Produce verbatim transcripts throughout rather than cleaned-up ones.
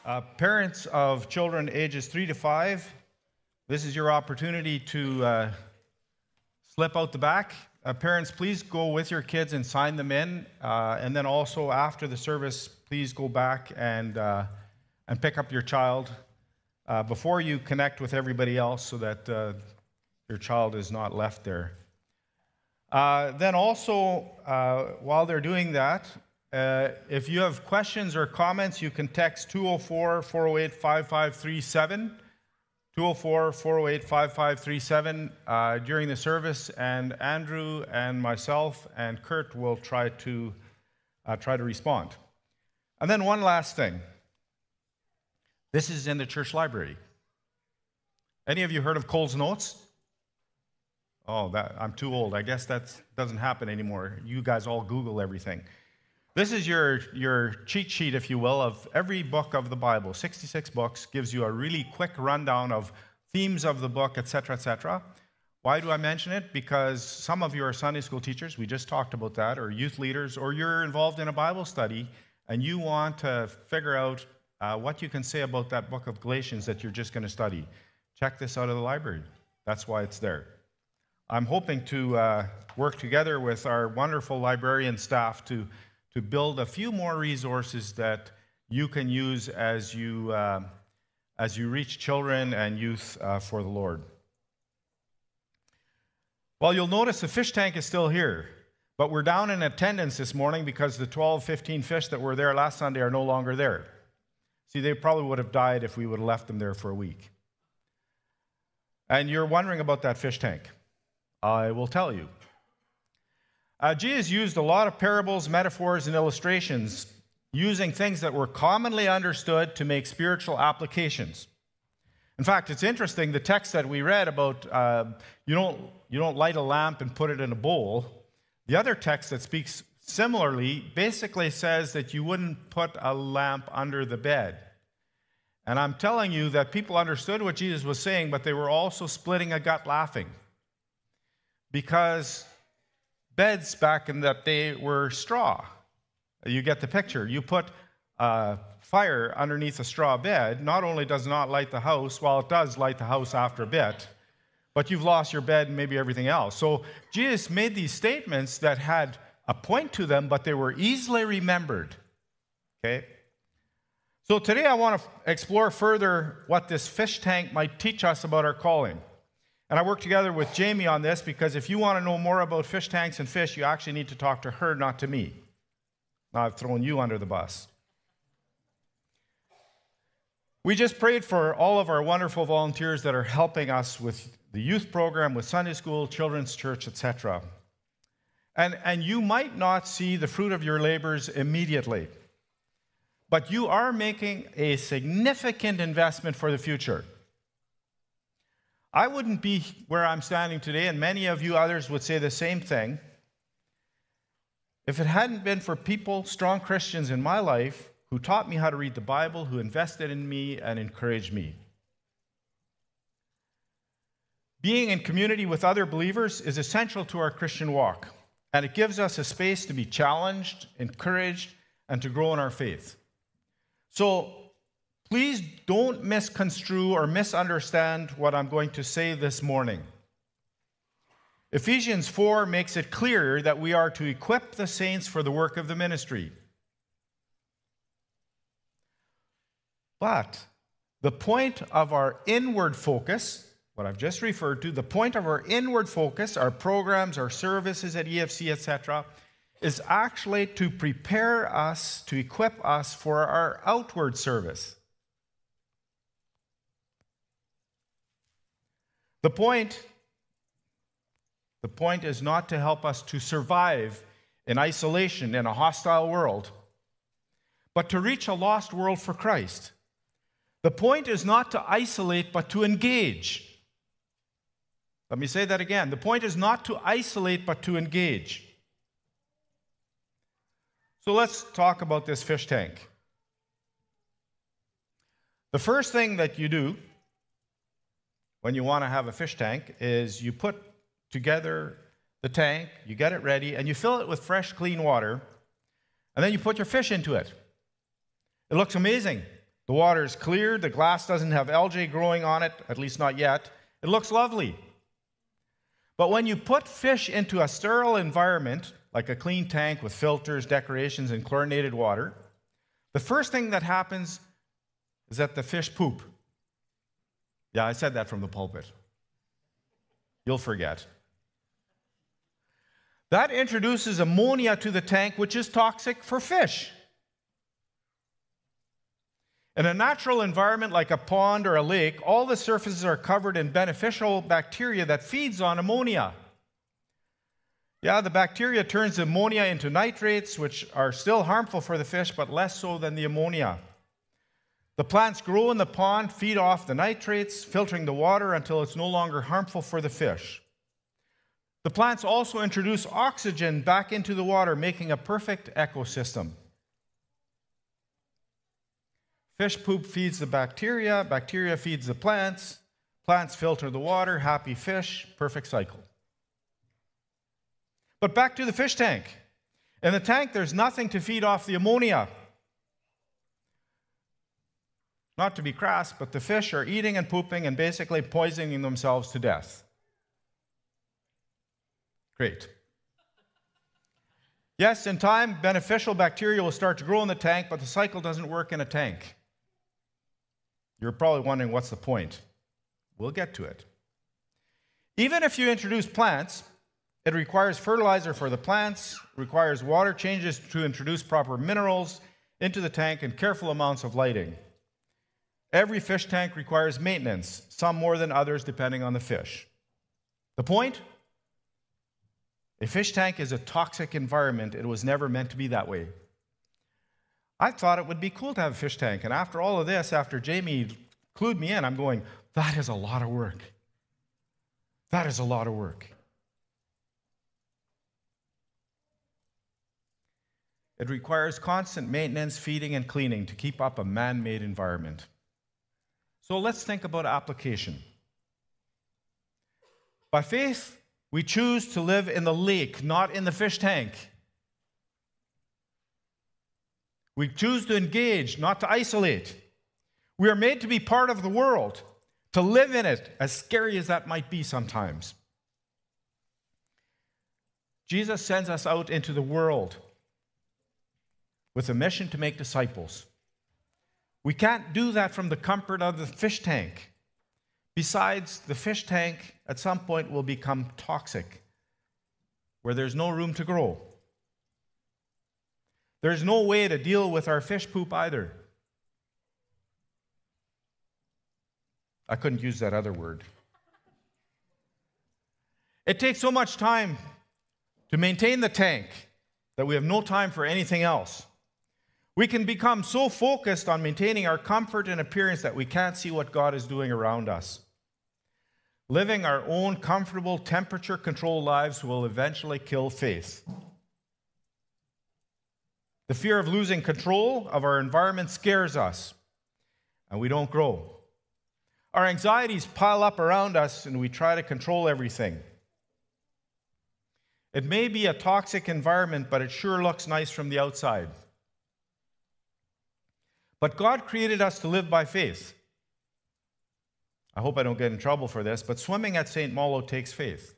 Uh, parents of children ages three to five, this is your opportunity to uh, slip out the back. Uh, parents, please go with your kids and sign them in. Uh, and then also after the service, please go back and, uh, and pick up your child uh, before you connect with everybody else so that uh, your child is not left there. Uh, then also, uh, while they're doing that, Uh, if you have questions or comments, you can text two oh four, four oh eight, five five three seven, two oh four, four oh eight, five five three seven uh, during the service, and Andrew and myself and Kurt will try to uh, try to respond. And then one last thing. This is in the church library. Any of you heard of Cole's Notes? Oh, that, I'm too old. I guess that doesn't happen anymore. You guys all Google everything. This is your, your cheat sheet, if you will, of every book of the Bible. sixty-six books, gives you a really quick rundown of themes of the book, et cetera, et cetera. Why do I mention it? Because some of you are Sunday school teachers, we just talked about that, or youth leaders, or you're involved in a Bible study, and you want to figure out uh, what you can say about that book of Galatians that you're just going to study. Check this out of the library. That's why it's there. I'm hoping to uh, work together with our wonderful librarian staff to to build a few more resources that you can use as you, uh, as you reach children and youth uh, for the Lord. Well, you'll notice the fish tank is still here, but we're down in attendance this morning because the twelve, fifteen fish that were there last Sunday are no longer there. See, they probably would have died if we would have left them there for a week. And you're wondering about that fish tank. I will tell you. Uh, Jesus used a lot of parables, metaphors, and illustrations, using things that were commonly understood to make spiritual applications. In fact, it's interesting, the text that we read about uh, you don't, you don't light a lamp and put it in a bowl, the other text that speaks similarly basically says that you wouldn't put a lamp under the bed. And I'm telling you that people understood what Jesus was saying, but they were also splitting a gut laughing. Because beds back in that day were straw. You get the picture. You put a fire underneath a straw bed, not only does it not light the house, well, it does light the house after a bit, but you've lost your bed and maybe everything else. So Jesus made these statements that had a point to them, but they were easily remembered. Okay? So today I want to explore further what this fish tank might teach us about our calling. And I work together with Jamie on this because if you want to know more about fish tanks and fish, you actually need to talk to her, not to me. Now I've thrown you under the bus. We just prayed for all of our wonderful volunteers that are helping us with the youth program, with Sunday school, children's church, et cetera. And, and you might not see the fruit of your labors immediately, but you are making a significant investment for the future. I wouldn't be where I'm standing today, and many of you others would say the same thing, if it hadn't been for people, strong Christians in my life, who taught me how to read the Bible, who invested in me and encouraged me. Being in community with other believers is essential to our Christian walk, and it gives us a space to be challenged, encouraged, and to grow in our faith. So, please don't misconstrue or misunderstand what I'm going to say this morning. Ephesians four makes it clear that we are to equip the saints for the work of the ministry. But the point of our inward focus, what I've just referred to, the point of our inward focus, our programs, our services at E F C, et cetera, is actually to prepare us, to equip us for our outward service. The point, the point is not to help us to survive in isolation in a hostile world, but to reach a lost world for Christ. The point is not to isolate, but to engage. Let me say that again. The point is not to isolate, but to engage. So let's talk about this fish tank. The first thing that you do when you want to have a fish tank is you put together the tank, you get it ready, and you fill it with fresh, clean water, and then you put your fish into it. It looks amazing. The water is clear. The glass doesn't have algae growing on it, at least not yet. It looks lovely. But when you put fish into a sterile environment, like a clean tank with filters, decorations, and chlorinated water, the first thing that happens is that the fish poop. Yeah, I said that from the pulpit. You'll forget. That introduces ammonia to the tank, which is toxic for fish. In a natural environment like a pond or a lake, all the surfaces are covered in beneficial bacteria that feeds on ammonia. Yeah, the bacteria turns the ammonia into nitrates, which are still harmful for the fish, but less so than the ammonia. The plants grow in the pond, feed off the nitrates, filtering the water until it's no longer harmful for the fish. The plants also introduce oxygen back into the water, making a perfect ecosystem. Fish poop feeds the bacteria, bacteria feeds the plants, plants filter the water, happy fish, perfect cycle. But back to the fish tank. In the tank, there's nothing to feed off the ammonia. Not to be crass, but the fish are eating and pooping and basically poisoning themselves to death. Great. Yes, in time, beneficial bacteria will start to grow in the tank, but the cycle doesn't work in a tank. You're probably wondering, what's the point? We'll get to it. Even if you introduce plants, it requires fertilizer for the plants, requires water changes to introduce proper minerals into the tank, and careful amounts of lighting. Every fish tank requires maintenance, some more than others depending on the fish. The point? A fish tank is a toxic environment. It was never meant to be that way. I thought it would be cool to have a fish tank, and after all of this, after Jamie clued me in, I'm going, that is a lot of work. That is a lot of work. It requires constant maintenance, feeding, and cleaning to keep up a man-made environment. So let's think about application. By faith, we choose to live in the lake, not in the fish tank. We choose to engage, not to isolate. We are made to be part of the world, to live in it, as scary as that might be sometimes. Jesus sends us out into the world with a mission to make disciples. We can't do that from the comfort of the fish tank. Besides, the fish tank at some point will become toxic, where there's no room to grow. There's no way to deal with our fish poop either. I couldn't use that other word. It takes so much time to maintain the tank that we have no time for anything else. We can become so focused on maintaining our comfort and appearance that we can't see what God is doing around us. Living our own comfortable, temperature-controlled lives will eventually kill faith. The fear of losing control of our environment scares us, and we don't grow. Our anxieties pile up around us, and we try to control everything. It may be a toxic environment, but it sure looks nice from the outside. But God created us to live by faith. I hope I don't get in trouble for this, but swimming at Saint Malo takes faith.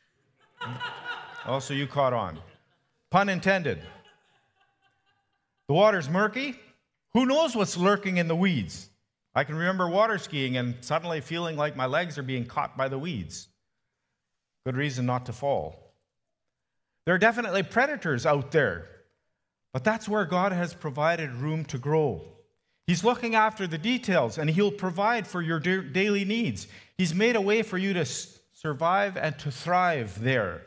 Also, you caught on. Pun intended. The water's murky. Who knows what's lurking in the weeds? I can remember water skiing and suddenly feeling like my legs are being caught by the weeds. Good reason not to fall. There are definitely predators out there, but that's where God has provided room to grow. He's looking after the details, and He'll provide for your daily needs. He's made a way for you to survive and to thrive there.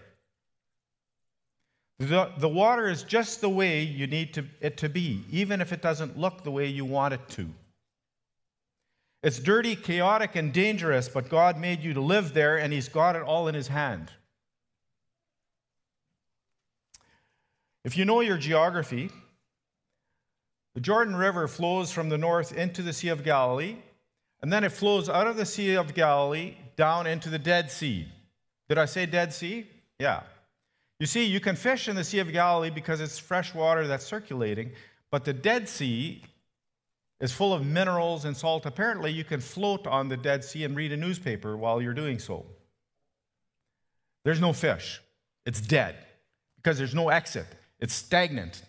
The, the water is just the way you need to, it to be, even if it doesn't look the way you want it to. It's dirty, chaotic, and dangerous, but God made you to live there, and He's got it all in His hand. If you know your geography, the Jordan River flows from the north into the Sea of Galilee, and then it flows out of the Sea of Galilee down into the Dead Sea. Did I say Dead Sea? Yeah. You see, you can fish in the Sea of Galilee because it's fresh water that's circulating, but the Dead Sea is full of minerals and salt. Apparently, you can float on the Dead Sea and read a newspaper while you're doing so. There's no fish. It's dead because there's no exit. It's stagnant.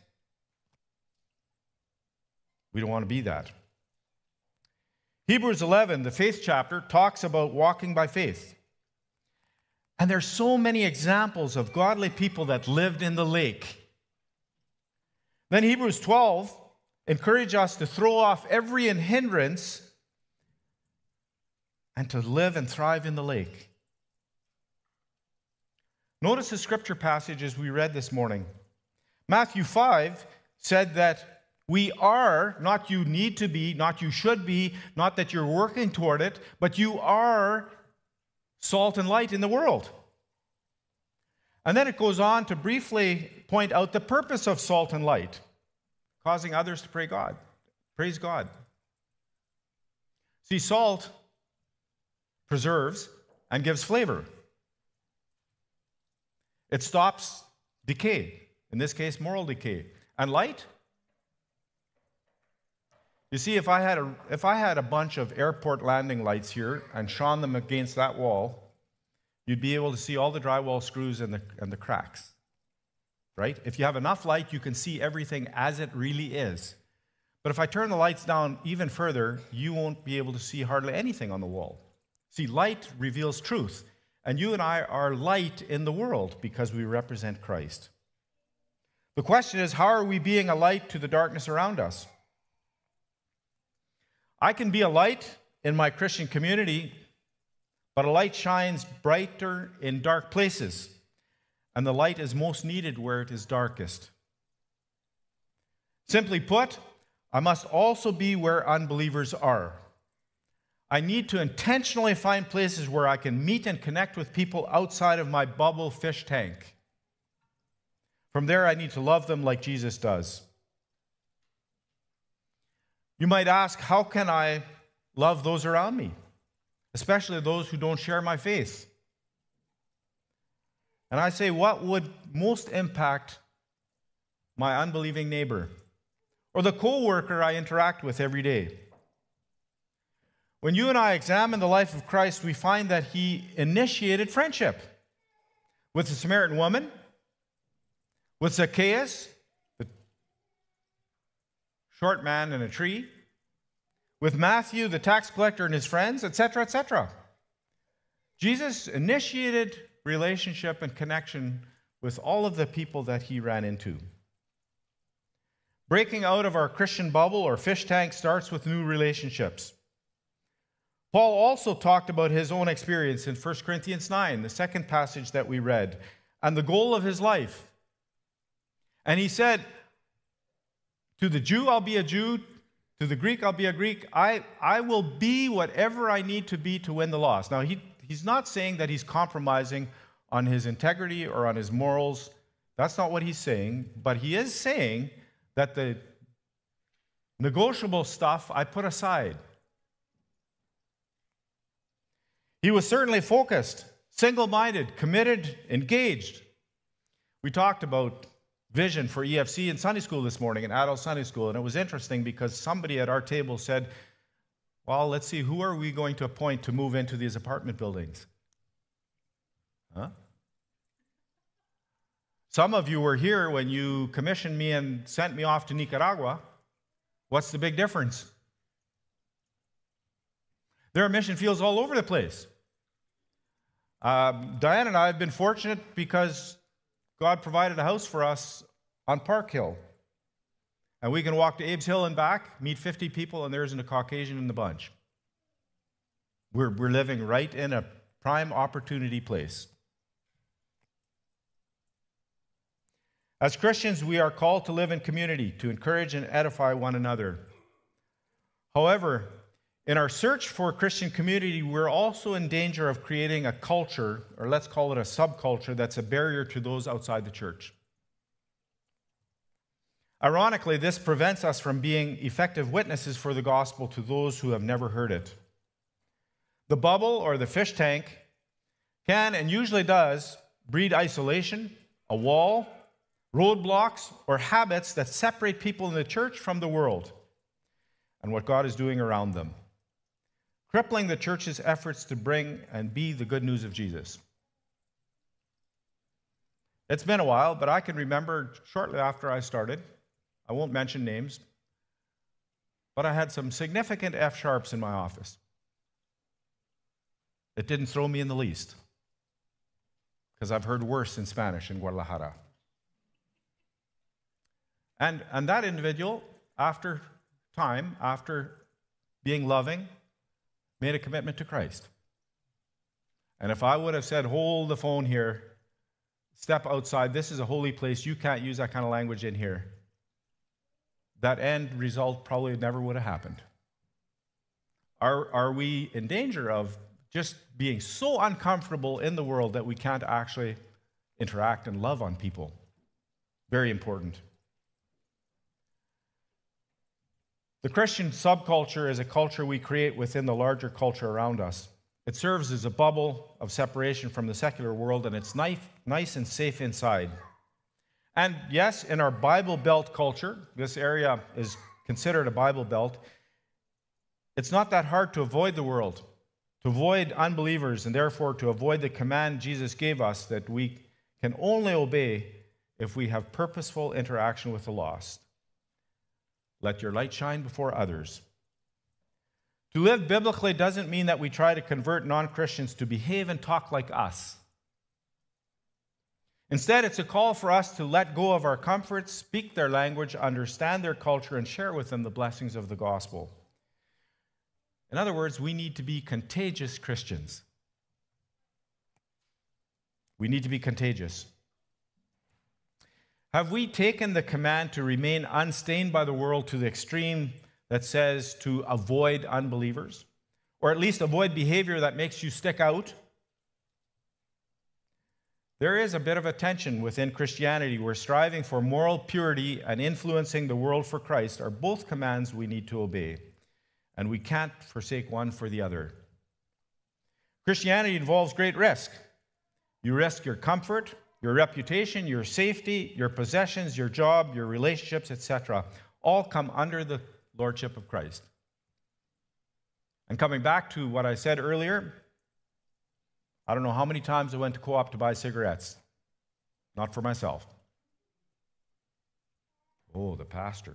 We don't want to be that. Hebrews eleven, the faith chapter, talks about walking by faith. And there's so many examples of godly people that lived in the lake. Then Hebrews twelve encourages us to throw off every hindrance and to live and thrive in the lake. Notice the scripture passages we read this morning. Matthew five said that we are, not you need to be, not you should be, not that you're working toward it, but you are salt and light in the world. And then it goes on to briefly point out the purpose of salt and light, causing others to pray God, praise God. See, salt preserves and gives flavor. It stops decay, in this case, moral decay. And light? You see, if I had a, if I had a bunch of airport landing lights here and shone them against that wall, you'd be able to see all the drywall screws and the, and the cracks, right? If you have enough light, you can see everything as it really is. But if I turn the lights down even further, you won't be able to see hardly anything on the wall. See, light reveals truth, and you and I are light in the world because we represent Christ. The question is, how are we being a light to the darkness around us? I can be a light in my Christian community, but a light shines brighter in dark places, and the light is most needed where it is darkest. Simply put, I must also be where unbelievers are. I need to intentionally find places where I can meet and connect with people outside of my bubble fish tank. From there, I need to love them like Jesus does. You might ask, how can I love those around me, especially those who don't share my faith? And I say, what would most impact my unbelieving neighbor or the co-worker I interact with every day? When you and I examine the life of Christ, we find that he initiated friendship with the Samaritan woman, with Zacchaeus, the short man in a tree, with Matthew, the tax collector, and his friends, et cetera, et cetera. Jesus initiated relationship and connection with all of the people that he ran into. Breaking out of our Christian bubble or fish tank starts with new relationships. Paul also talked about his own experience in First Corinthians nine, the second passage that we read, and the goal of his life. And he said, to the Jew, I'll be a Jew. To the Greek, I'll be a Greek. I, I will be whatever I need to be to win the lost. Now, he, he's not saying that he's compromising on his integrity or on his morals. That's not what he's saying. But he is saying that the negotiable stuff I put aside. He was certainly focused, single-minded, committed, engaged. We talked about vision for E F C in Sunday school this morning, in adult Sunday school, and it was interesting because somebody at our table said, well, let's see, who are we going to appoint to move into these apartment buildings? Huh? Some of you were here when you commissioned me and sent me off to Nicaragua. What's the big difference? There are mission fields all over the place. Uh, Diane and I have been fortunate because God provided a house for us on Park Hill. And we can walk to Abe's Hill and back, meet fifty people, and there isn't a Caucasian in the bunch. We're, we're living right in a prime opportunity place. As Christians, we are called to live in community, to encourage and edify one another. However, in our search for a Christian community, we're also in danger of creating a culture, or let's call it a subculture, that's a barrier to those outside the church. Ironically, this prevents us from being effective witnesses for the gospel to those who have never heard it. The bubble, or the fish tank, can, and usually does, breed isolation, a wall, roadblocks, or habits that separate people in the church from the world. and what God is doing around them, crippling the church's efforts to bring and be the good news of Jesus. It's been a while, but I can remember shortly after I started, I won't mention names, but I had some significant F-sharps in my office. It didn't throw me in the least, because I've heard worse in Spanish in Guadalajara. And, and that individual, after time, after being loving, made a commitment to Christ. And if I would have said, hold the phone here, step outside, this is a holy place, you can't use that kind of language in here, that end result probably never would have happened. Are, are we in danger of just being so uncomfortable in the world that we can't actually interact and love on people? Very important. The Christian subculture is a culture we create within the larger culture around us. It serves as a bubble of separation from the secular world, and it's nice, nice and safe inside. And yes, in our Bible Belt culture, this area is considered a Bible Belt, it's not that hard to avoid the world, to avoid unbelievers, and therefore to avoid the command Jesus gave us that we can only obey if we have purposeful interaction with the lost. Let your light shine before others. To live biblically doesn't mean that we try to convert non-Christians to behave and talk like us. Instead, it's a call for us to let go of our comforts, speak their language, understand their culture, and share with them the blessings of the gospel. In other words, we need to be contagious Christians. We need to be contagious. Have we taken the command to remain unstained by the world to the extreme that says to avoid unbelievers? Or at least avoid behavior that makes you stick out? There is a bit of a tension within Christianity where striving for moral purity and influencing the world for Christ are both commands we need to obey, and we can't forsake one for the other. Christianity involves great risk. You risk your comfort, your reputation, your safety, your possessions, your job, your relationships, et cetera, all come under the lordship of Christ. And coming back to what I said earlier, I don't know how many times I went to Co-op to buy cigarettes. Not for myself. Oh, the pastor.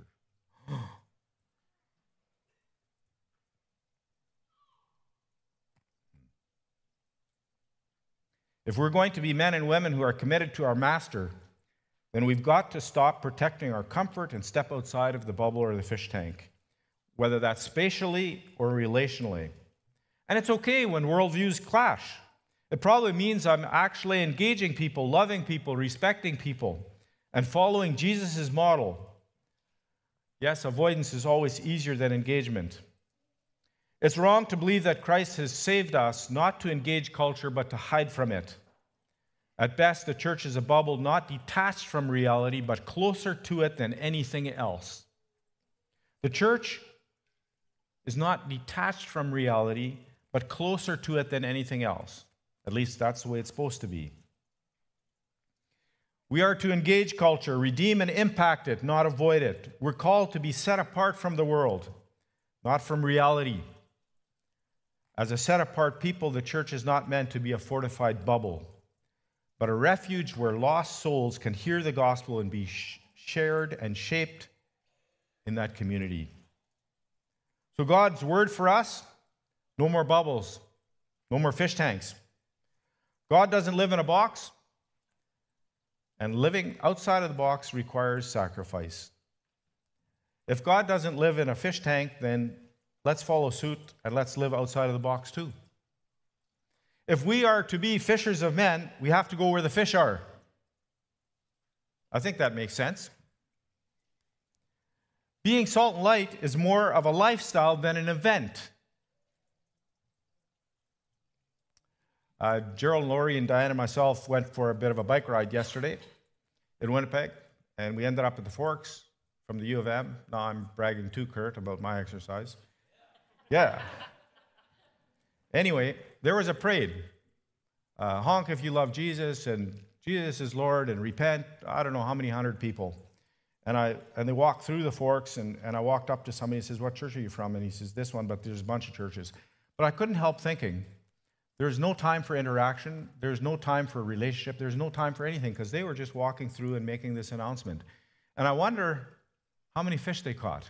If we're going to be men and women who are committed to our master, then we've got to stop protecting our comfort and step outside of the bubble or the fish tank, whether that's spatially or relationally. And it's okay when worldviews clash. It probably means I'm actually engaging people, loving people, respecting people, and following Jesus' model. Yes, avoidance is always easier than engagement. It's wrong to believe that Christ has saved us not to engage culture, but to hide from it. At best, the church is a bubble not detached from reality, but closer to it than anything else. The church is not detached from reality, but closer to it than anything else. At least that's the way it's supposed to be. We are to engage culture, redeem and impact it, not avoid it. We're called to be set apart from the world, not from reality. As a set-apart people, the church is not meant to be a fortified bubble, but a refuge where lost souls can hear the gospel and be sh- shared and shaped in that community. So God's word for us, no more bubbles, no more fish tanks. God doesn't live in a box, and living outside of the box requires sacrifice. If God doesn't live in a fish tank, then let's follow suit and let's live outside of the box too. If we are to be fishers of men, we have to go where the fish are. I think that makes sense. Being salt and light is more of a lifestyle than an event. Uh, Gerald, Laurie, and Diane and myself went for a bit of a bike ride yesterday in Winnipeg, and we ended up at the Forks from the U of M. Now I'm bragging too, Kurt, about my exercise. Yeah. Anyway, there was a parade. Uh, honk if you love Jesus, and Jesus is Lord, and repent. I don't know how many hundred people. And I and they walked through the Forks, and, and I walked up to somebody and says, "What church are you from?" And he says, "This one," but there's a bunch of churches. But I couldn't help thinking, there's no time for interaction, there's no time for relationship, there's no time for anything, because they were just walking through and making this announcement. And I wonder how many fish they caught.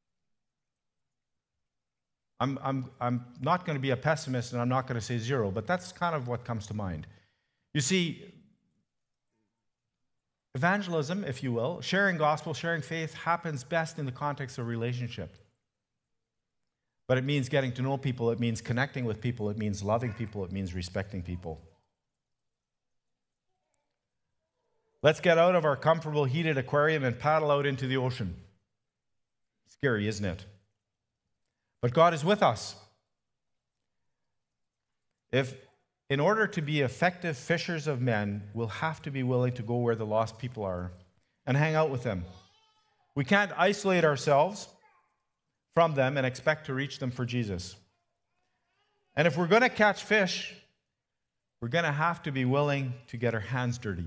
I'm, I'm, I'm not going to be a pessimist, and I'm not going to say zero, but that's kind of what comes to mind. You see, evangelism, if you will, sharing gospel, sharing faith, happens best in the context of relationship. But it means getting to know people, it means connecting with people, it means loving people, it means respecting people. Let's get out of our comfortable heated aquarium and paddle out into the ocean. Scary, isn't it? But God is with us. If In order to be effective fishers of men, we'll have to be willing to go where the lost people are and hang out with them. We can't isolate ourselves from them and expect to reach them for Jesus. And if we're going to catch fish, we're going to have to be willing to get our hands dirty.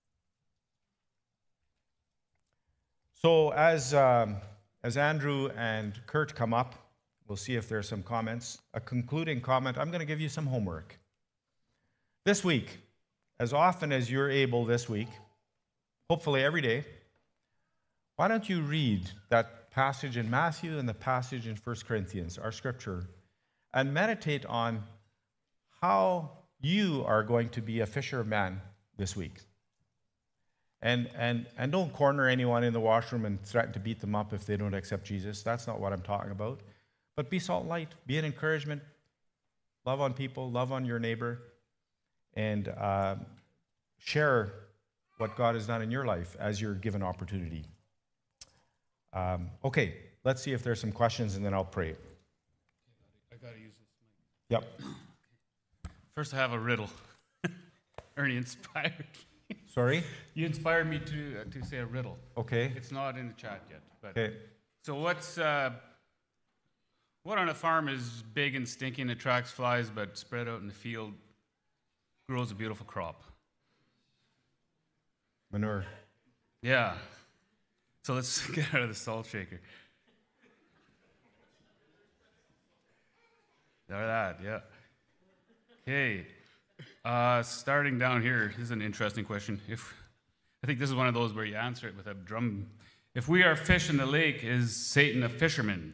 So as, um, as Andrew and Kurt come up, we'll see if there's some comments. A concluding comment, I'm going to give you some homework. This week, as often as you're able this week, hopefully every day, why don't you read that passage in Matthew and the passage in First Corinthians, our scripture, and meditate on how you are going to be a fisher of men this week. And, and, and don't corner anyone in the washroom and threaten to beat them up if they don't accept Jesus. That's not what I'm talking about. But be salt and light, be an encouragement, love on people, love on your neighbor, and uh, share what God has done in your life as you're given opportunity. Um, okay, let's see if there's some questions, and then I'll pray. I got to use this mic. Yep. First, I have a riddle. Ernie inspired me. Sorry? You inspired me to uh, to say a riddle. Okay. It's not in the chat yet. But Okay. So what's uh, what on a farm is big and stinky and attracts flies, but spread out in the field grows a beautiful crop? Manure. Yeah. So let's get out of the salt shaker. There that, yeah. Okay. Uh, starting down here, this is an interesting question. If I think this is one of those where you answer it with a drum. If we are fish in the lake, is Satan a fisherman?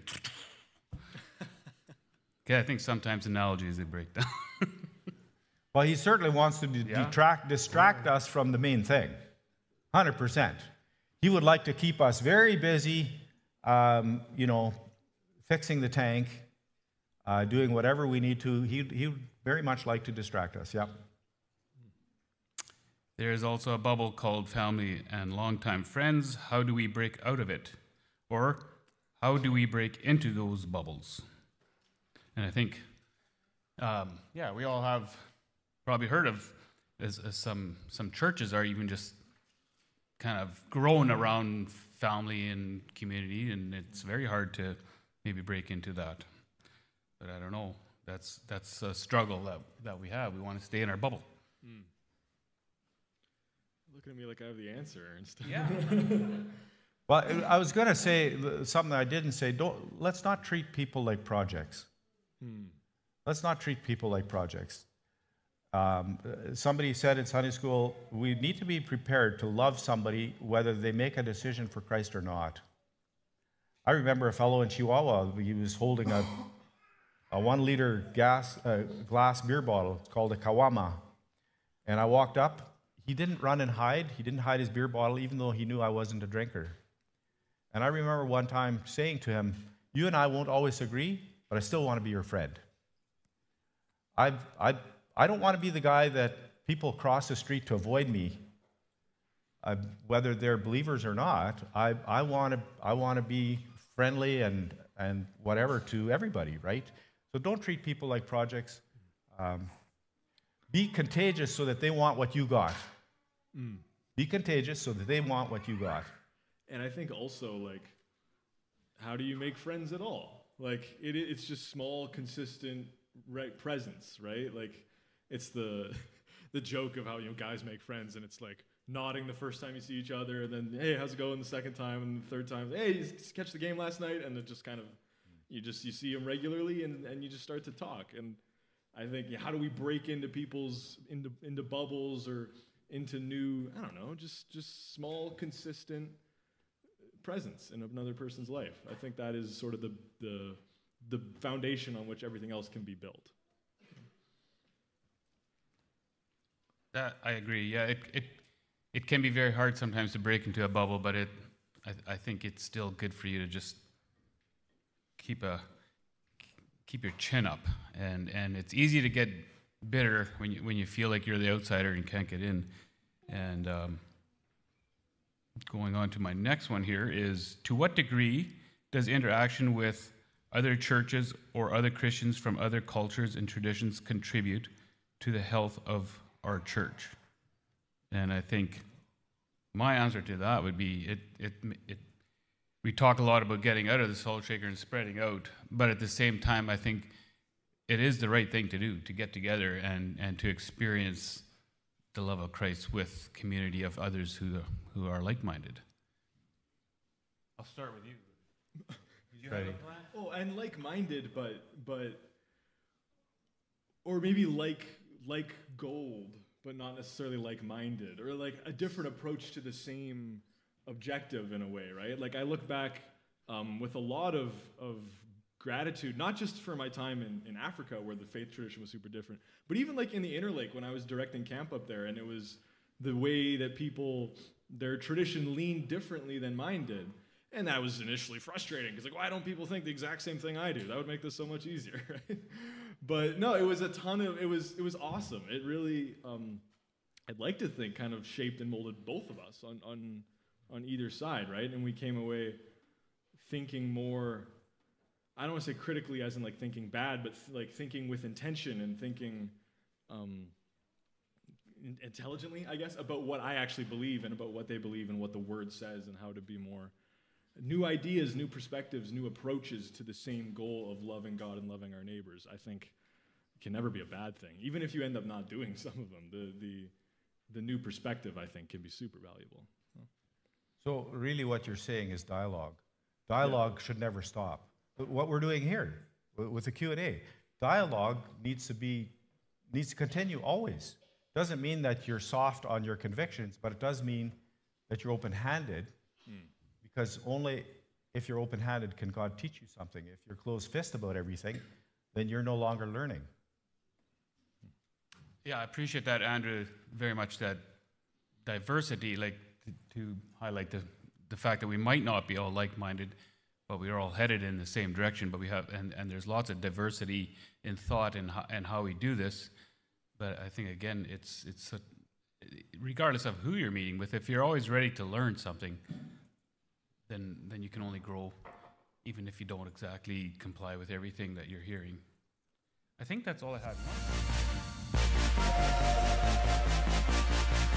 Okay, I think sometimes analogies they break down. Well, he certainly wants to d- Yeah. detract, distract us from the main thing. one hundred percent. He would like to keep us very busy, um, you know, fixing the tank, uh, doing whatever we need to. He he would very much like to distract us, yep. There is also a bubble called family and longtime friends. How do we break out of it? Or how do we break into those bubbles? And I think, um, yeah, we all have probably heard of as, as some some churches are even just kind of grown around family and community, and it's very hard to maybe break into that. But I don't know. That's that's a struggle that, that we have. We want to stay in our bubble. Mm. Looking at me like I have the answer and stuff. Yeah. Well, I was going to say something I didn't say. Don't let's not treat people like projects. Hmm. Let's not treat people like projects. Um, somebody said in Sunday school, we need to be prepared to love somebody whether they make a decision for Christ or not. I remember a fellow in Chihuahua. He was holding a, a one-liter gas uh, glass beer bottle. It's called a Kawama. And I walked up. He didn't run and hide. He didn't hide his beer bottle, even though he knew I wasn't a drinker. And I remember one time saying to him, you and I won't always agree, but I still want to be your friend. I, I, I don't want to be the guy that people cross the street to avoid me, uh, whether they're believers or not. I, I want to I want to be friendly and, and whatever to everybody, right? So don't treat people like projects. Um, be contagious so that they want what you got. Mm. Be contagious so that they want what you got. And I think also, like, how do you make friends at all? Like, it, it's just small, consistent right, presence, right? Like, it's the the joke of how, you know, guys make friends, and it's like nodding the first time you see each other, and then, hey, how's it going the second time, and the third time, hey, you s- catch the game last night, and it just kind of, you just, you see them regularly, and, and you just start to talk. And I think, yeah, how do we break into people's, into, into bubbles or into new, I don't know, just, just small, consistent presence in another person's life. I think that is sort of the, the, the foundation on which everything else can be built. That I agree. Yeah, it it it can be very hard sometimes to break into a bubble, but it I I think it's still good for you to just keep a keep your chin up, and and it's easy to get bitter when you when you feel like you're the outsider and can't get in. And um, going on to my next one here is, to what degree does interaction with other churches or other Christians from other cultures and traditions contribute to the health of our church? And I think my answer to that would be it, it, it, we talk a lot about getting out of the salt shaker and spreading out, but at the same time, I think it is the right thing to do, to get together and, and to experience the love of Christ with community of others who, who are like-minded. I'll start with you. Did you have a plan? Oh, and like-minded, but, but, or maybe like, like gold, but not necessarily like-minded, or like a different approach to the same objective in a way, right? Like I look back um, with a lot of, of gratitude, not just for my time in, in Africa where the faith tradition was super different, but even like in the Interlake when I was directing camp up there, and it was the way that people, their tradition leaned differently than mine did. And that was initially frustrating because like, why don't people think the exact same thing I do? That would make this so much easier, right? But no, it was a ton of, it was it was awesome. It really, um, I'd like to think, kind of shaped and molded both of us on on on either side, right? And we came away thinking more, I don't want to say critically as in like thinking bad, but th- like thinking with intention and thinking um, in- intelligently, I guess, about what I actually believe and about what they believe and what the word says and how to be more new ideas, new perspectives, new approaches to the same goal of loving God and loving our neighbors. I think can never be a bad thing. Even if you end up not doing some of them, the the the new perspective, I think, can be super valuable. So really what you're saying is dialogue. Dialogue should never stop. But what we're doing here wi- with the Q and A, dialogue needs to be needs to continue always. Doesn't mean that you're soft on your convictions, but it does mean that you're open-handed, because only if you're open-handed can God teach you something. If you're closed-fist about everything, then you're no longer learning. Yeah, I appreciate that, Andrew, very much, that diversity, like to, to highlight the, the fact that we might not be all like-minded, but we are all headed in the same direction, but we have, and, and there's lots of diversity in thought and how, and how we do this. But I think, again, it's, it's a, regardless of who you're meeting with, if you're always ready to learn something, then then you can only grow, even if you don't exactly comply with everything that you're hearing. I think that's all I had.